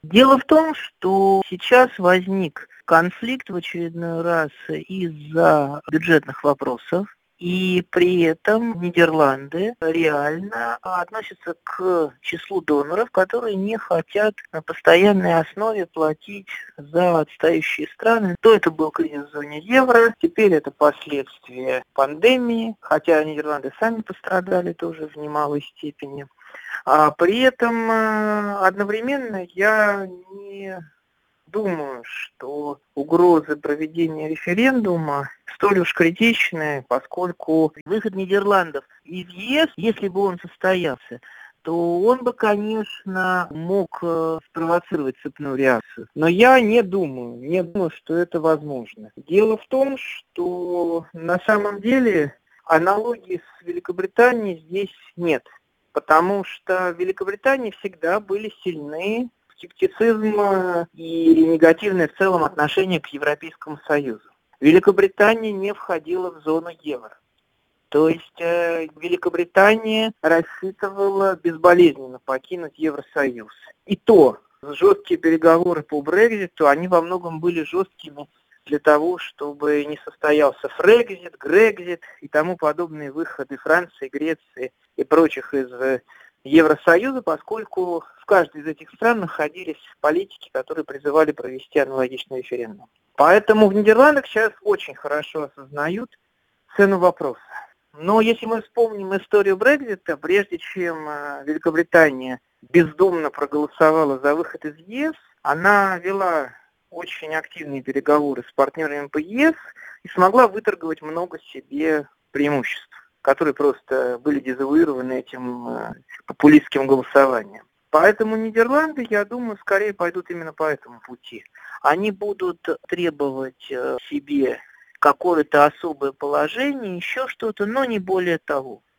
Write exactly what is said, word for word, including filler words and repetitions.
Дело в том, что сейчас возник конфликт в очередной раз из-за бюджетных вопросов, и при этом Нидерланды реально относятся к числу доноров, которые не хотят на постоянной основе платить за отстающие страны. То это был кризис в зоне евро, теперь это последствия пандемии, хотя Нидерланды сами пострадали тоже в немалой степени. А при этом э, одновременно я не думаю, что угрозы проведения референдума столь уж критичны, поскольку выход Нидерландов из ЕС, если бы он состоялся, то он бы, конечно, мог э, спровоцировать цепную реакцию. Но я не думаю, не думаю, что это возможно. Дело в том, что на самом деле аналогии с Великобританией здесь нет. Потому что в Великобритании всегда были сильны скептицизм и негативное в целом отношение к Европейскому Союзу. Великобритания не входила в зону евро. То есть э, Великобритания рассчитывала безболезненно покинуть Евросоюз. И то жесткие переговоры по Брекситу, они во многом были жесткими для того, чтобы не состоялся Фрекзит, Грекзит и тому подобные выходы Франции, Греции и прочих из Евросоюза, поскольку в каждой из этих стран находились политики, которые призывали провести аналогичный референдум. Поэтому в Нидерландах сейчас очень хорошо осознают цену вопроса. Но если мы вспомним историю Брексита, прежде чем Великобритания бездумно проголосовала за выход из ЕС, она вела очень активные переговоры с партнерами по ЕС и смогла выторговать много себе преимуществ, которые просто были дезавуированы этим э, популистским голосованием. Поэтому Нидерланды, я думаю, скорее пойдут именно по этому пути. Они будут требовать э, себе какое-то особое положение, еще что-то, но не более того.